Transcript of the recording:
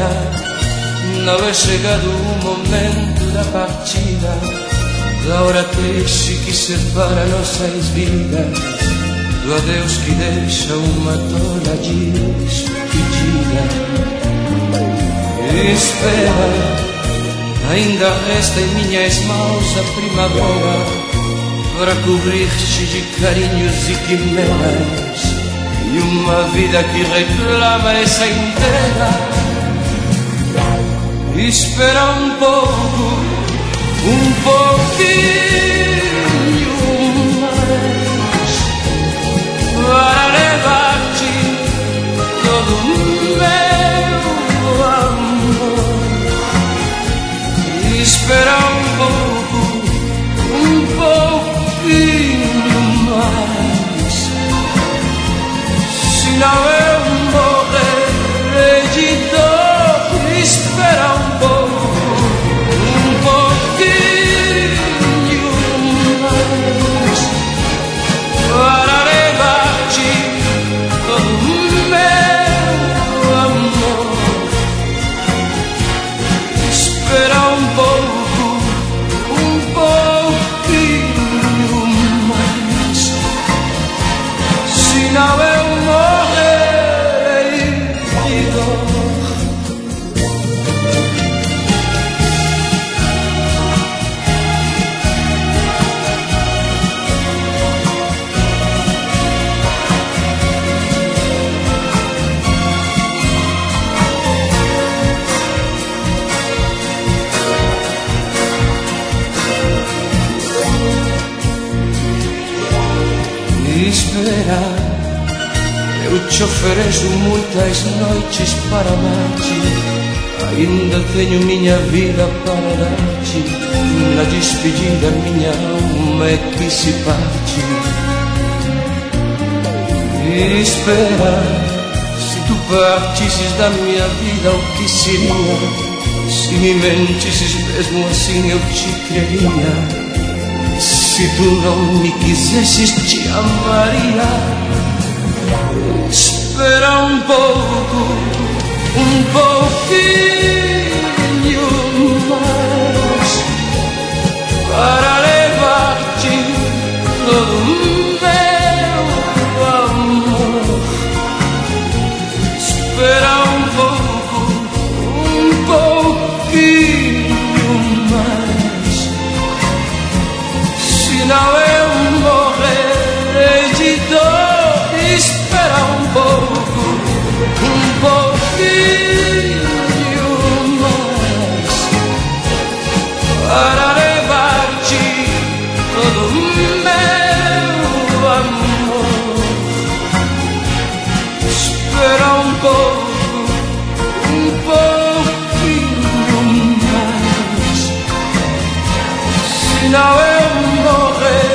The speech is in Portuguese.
não é chegado o momento da partida, da hora triste que separa nossas vidas, do adeus que deixa uma toda despedida. Espera, ainda resta em minhas mãos a primavera para cobrir-te de carinhos e quimeras, e uma vida que reclama essa entrega. Espera um pouco, um pouquinho mais, para levar-te todo o meu amor. Espera um pouco, um pouquinho mais, senão eu morrerei de dor. Espera um pouco, um pouquinho mais, para levar-te todo o meu amor. Espera um pouco, um pouquinho mais, senão eu morrerei de dor. Espera, eu te ofereço muitas noites para amar-te, ainda tenho minha vida para dar-te. Na despedida minha alma é que se parte. Espera, se tu partisses da minha vida, o que seria? Se me mentisses mesmo assim eu te creria. Se tu não me quisesses, te amaria. Espera um pouco, um pouquinho mais, para levar-te todo o meu amor. Espera um pouco, um pouquinho mais, senão eu morrerei de dor. Espera um pouco, um pouquinho mais, para levar-te todo o meu amor. Espera um pouco, um pouquinho mais, senão eu morrerei